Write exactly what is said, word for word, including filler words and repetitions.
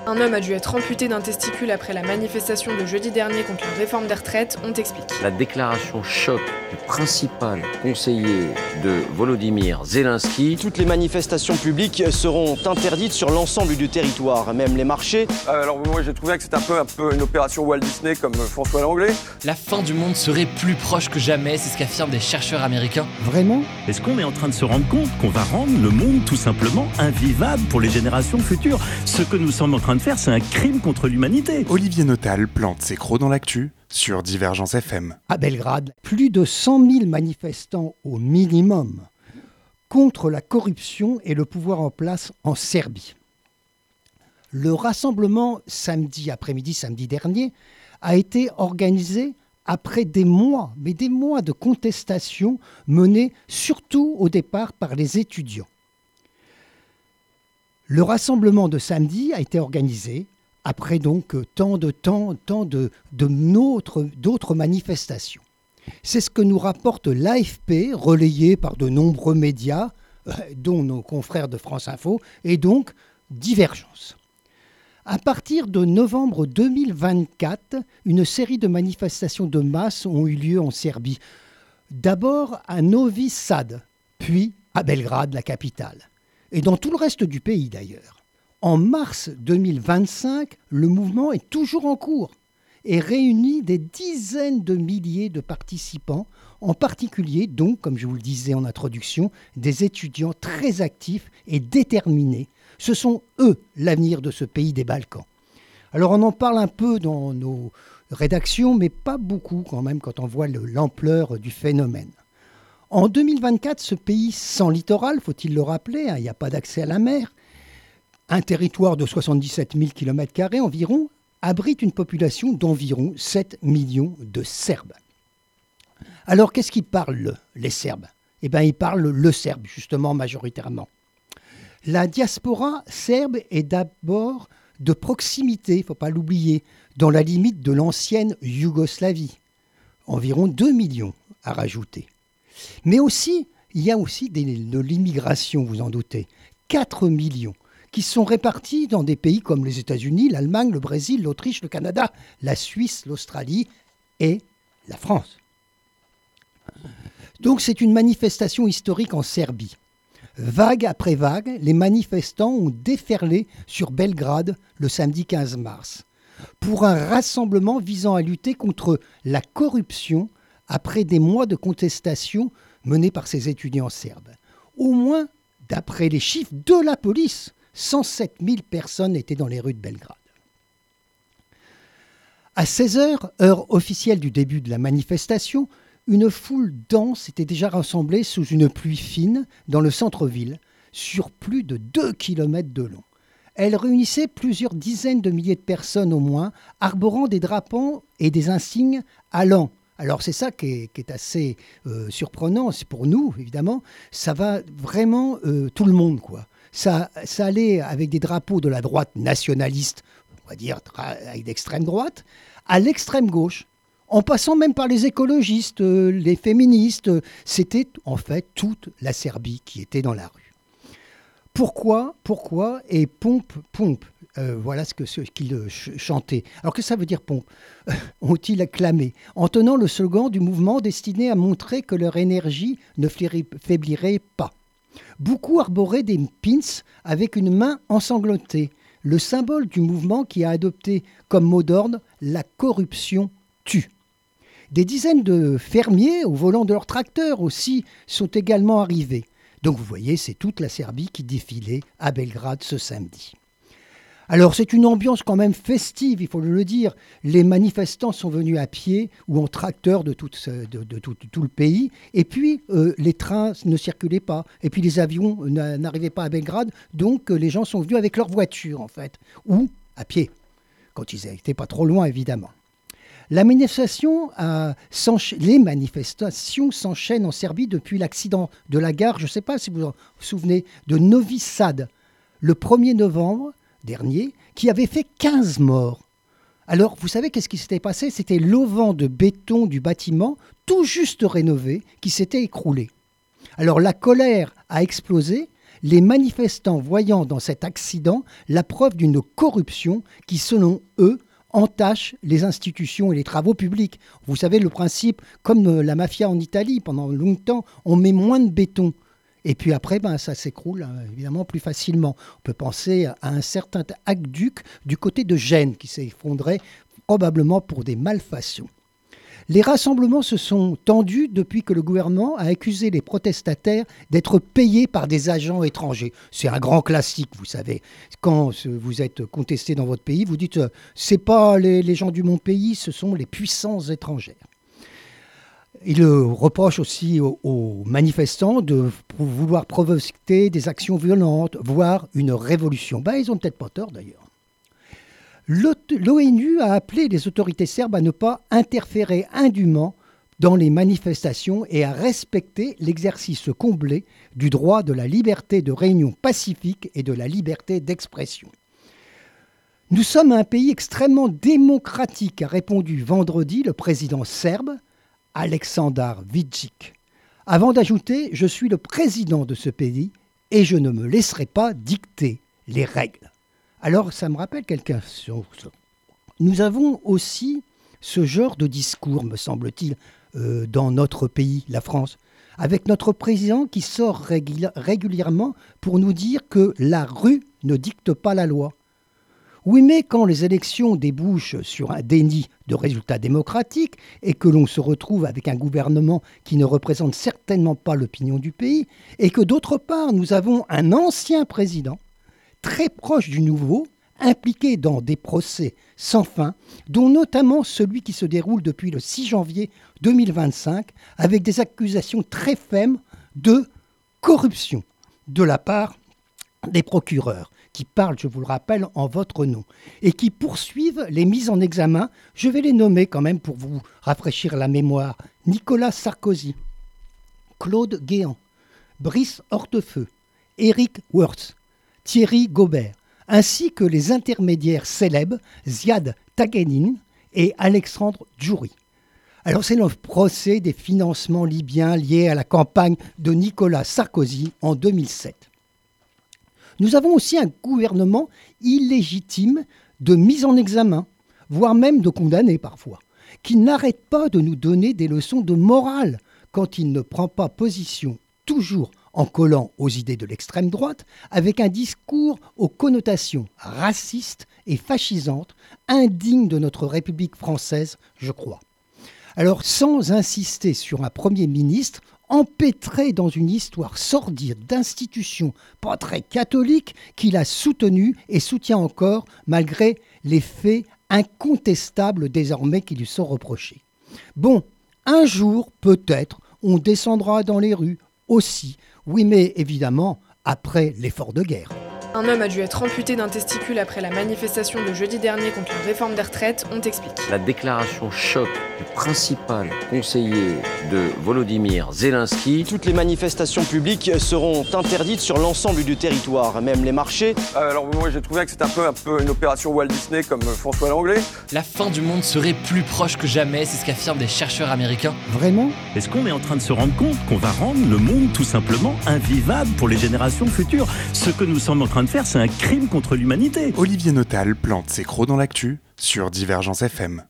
Un homme a dû être amputé d'un testicule après la manifestation de jeudi dernier contre la réforme des retraites, on t'explique. La déclaration choc du principal conseiller de Volodymyr Zelensky. Toutes les manifestations publiques seront interdites sur l'ensemble du territoire, même les marchés. Euh, alors moi j'ai trouvé que c'était un peu, un peu une opération Walt Disney comme François Langlais. La fin du monde serait plus proche que jamais, c'est ce qu'affirment des chercheurs américains. Vraiment ? Est-ce qu'on est en train de se rendre compte qu'on va rendre le monde tout simplement invivable pour les générations futures ? Ce que nous sommes en train de faire, c'est un crime contre l'humanité. Olivier Notal plante ses crocs dans l'actu sur Divergence F M. À Belgrade, plus de cent mille manifestants au minimum contre la corruption et le pouvoir en place en Serbie. Le rassemblement samedi après-midi, samedi dernier, a été organisé après des mois, mais des mois de contestation menée surtout au départ par les étudiants. Le rassemblement de samedi a été organisé après donc tant de temps, tant de, de notre, d'autres manifestations. C'est ce que nous rapporte l'A F P, relayé par de nombreux médias, euh, dont nos confrères de France Info, et donc Divergence. À partir de novembre deux mille vingt-quatre, une série de manifestations de masse ont eu lieu en Serbie. D'abord à Novi Sad, puis à Belgrade, la capitale. Et dans tout le reste du pays d'ailleurs. En mars deux mille vingt-cinq, le mouvement est toujours en cours et réunit des dizaines de milliers de participants, en particulier, donc, comme je vous le disais en introduction, des étudiants très actifs et déterminés. Ce sont eux l'avenir de ce pays des Balkans. Alors on en parle un peu dans nos rédactions, mais pas beaucoup quand même quand on voit le, l'ampleur du phénomène. En deux mille vingt-quatre, ce pays sans littoral, faut-il le rappeler, hein, il n'y a pas d'accès à la mer, un territoire de soixante-dix-sept mille kilomètres carrés environ, abrite une population d'environ sept millions de Serbes. Alors qu'est-ce qu'ils parlent, les Serbes ? Eh bien, ils parlent le serbe, justement, majoritairement. La diaspora serbe est d'abord de proximité, il ne faut pas l'oublier, dans la limite de l'ancienne Yougoslavie. Environ deux millions à rajouter. Mais aussi, il y a aussi des, de l'immigration, vous en doutez, quatre millions, qui sont répartis dans des pays comme les États-Unis, l'Allemagne, le Brésil, l'Autriche, le Canada, la Suisse, l'Australie et la France. Donc c'est une manifestation historique en Serbie. Vague après vague, les manifestants ont déferlé sur Belgrade le samedi quinze mars pour un rassemblement visant à lutter contre la corruption après des mois de contestation menés par ces étudiants serbes. Au moins, d'après les chiffres de la police, cent sept mille personnes étaient dans les rues de Belgrade. À seize heures, heure officielle du début de la manifestation, une foule dense était déjà rassemblée sous une pluie fine dans le centre-ville, sur plus de deux kilomètres de long. Elle réunissait plusieurs dizaines de milliers de personnes au moins, arborant des drapeaux et des insignes allant. Alors c'est ça qui est, qui est assez euh, surprenant, c'est pour nous évidemment, ça va vraiment euh, tout le monde quoi. Ça, ça allait avec des drapeaux de la droite nationaliste, on va dire avec d'extrême droite, à l'extrême gauche, en passant même par les écologistes, euh, les féministes. C'était en fait toute la Serbie qui était dans la rue. Pourquoi, pourquoi et pompe, pompe, euh, voilà ce, que, ce qu'ils ch- chantaient. Alors que ça veut dire pompe, ont-ils acclamé, en tenant le slogan du mouvement destiné à montrer que leur énergie ne faiblirait pas. Beaucoup arboraient des pins avec une main ensanglantée, le symbole du mouvement qui a adopté comme mot d'ordre « la corruption tue ». Des dizaines de fermiers au volant de leurs tracteurs aussi sont également arrivés. Donc vous voyez, c'est toute la Serbie qui défilait à Belgrade ce samedi. Alors c'est une ambiance quand même festive, il faut le dire. Les manifestants sont venus à pied ou en tracteur de tout, de, de, de, tout, de tout le pays. Et puis euh, les trains ne circulaient pas. Et puis les avions n'arrivaient pas à Belgrade. Donc euh, les gens sont venus avec leur voiture en fait. Ou à pied, quand ils n'étaient pas trop loin évidemment. La manifestation, euh, les manifestations s'enchaînent en Serbie depuis l'accident de la gare, je ne sais pas si vous vous souvenez, de Novi Sad, le premier novembre dernier, qui avait fait quinze morts. Alors, vous savez qu'est-ce qui s'était passé ? C'était l'auvent de béton du bâtiment, tout juste rénové, qui s'était écroulé. Alors, la colère a explosé, les manifestants voyant dans cet accident la preuve d'une corruption qui, selon eux, entache les institutions et les travaux publics. Vous savez, le principe, comme la mafia en Italie, pendant longtemps, on met moins de béton. Et puis après, ben, ça s'écroule évidemment plus facilement. On peut penser à un certain aqueduc du côté de Gênes qui s'est effondré probablement pour des malfaçons. Les rassemblements se sont tendus depuis que le gouvernement a accusé les protestataires d'être payés par des agents étrangers. C'est un grand classique, vous savez. Quand vous êtes contesté dans votre pays, vous dites « c'est pas les, les gens du mon pays, ce sont les puissances étrangères ». Il reproche aussi aux, aux manifestants de vouloir provoquer des actions violentes, voire une révolution. Ben, ils n'ont peut-être pas tort d'ailleurs. L'ONU a appelé les autorités serbes à ne pas interférer indûment dans les manifestations et à respecter l'exercice comblé du droit de la liberté de réunion pacifique et de la liberté d'expression. Nous sommes un pays extrêmement démocratique, a répondu vendredi le président serbe, Aleksandar Vučić. Avant d'ajouter « Je suis le président de ce pays et je ne me laisserai pas dicter les règles ». Alors, ça me rappelle quelque chose. Nous avons aussi ce genre de discours, me semble-t-il, euh, dans notre pays, la France, avec notre président qui sort régul- régulièrement pour nous dire que la rue ne dicte pas la loi. Oui, mais quand les élections débouchent sur un déni de résultats démocratiques et que l'on se retrouve avec un gouvernement qui ne représente certainement pas l'opinion du pays, et que d'autre part, nous avons un ancien président très proche du nouveau, impliqué dans des procès sans fin, dont notamment celui qui se déroule depuis le six janvier deux mille vingt-cinq, avec des accusations très fermes de corruption de la part des procureurs, qui parlent, je vous le rappelle, en votre nom, et qui poursuivent les mises en examen, je vais les nommer quand même pour vous rafraîchir la mémoire, Nicolas Sarkozy, Claude Guéant, Brice Hortefeux, Éric Woerth, Thierry Gaubert, ainsi que les intermédiaires célèbres Ziad Taghianin et Alexandre Djouri. Alors c'est le procès des financements libyens liés à la campagne de Nicolas Sarkozy en deux mille sept. Nous avons aussi un gouvernement illégitime de mise en examen, voire même de condamné parfois, qui n'arrête pas de nous donner des leçons de morale quand il ne prend pas position, toujours en collant aux idées de l'extrême droite, avec un discours aux connotations racistes et fascisantes, indignes de notre République française, je crois. Alors, sans insister sur un Premier ministre, empêtré dans une histoire sordide d'institutions pas très catholiques qu'il a soutenues et soutient encore, malgré les faits incontestables désormais qui lui sont reprochés. Bon, un jour, peut-être, on descendra dans les rues aussi. Oui, mais évidemment, après l'effort de guerre. Un homme a dû être amputé d'un testicule après la manifestation de jeudi dernier contre la réforme des retraites, on t'explique. La déclaration choc du principal conseiller de Volodymyr Zelensky. Toutes les manifestations publiques seront interdites sur l'ensemble du territoire, même les marchés. Euh, alors moi j'ai trouvé que c'était un peu, un peu une opération Walt Disney comme François Langlais. La fin du monde serait plus proche que jamais, c'est ce qu'affirment des chercheurs américains. Vraiment ? Est-ce qu'on est en train de se rendre compte qu'on va rendre le monde tout simplement invivable pour les générations futures ? Ce que nous sommes en train de faire, c'est un crime contre l'humanité. Olivier Notal plante ses crocs dans l'actu sur Divergence F M.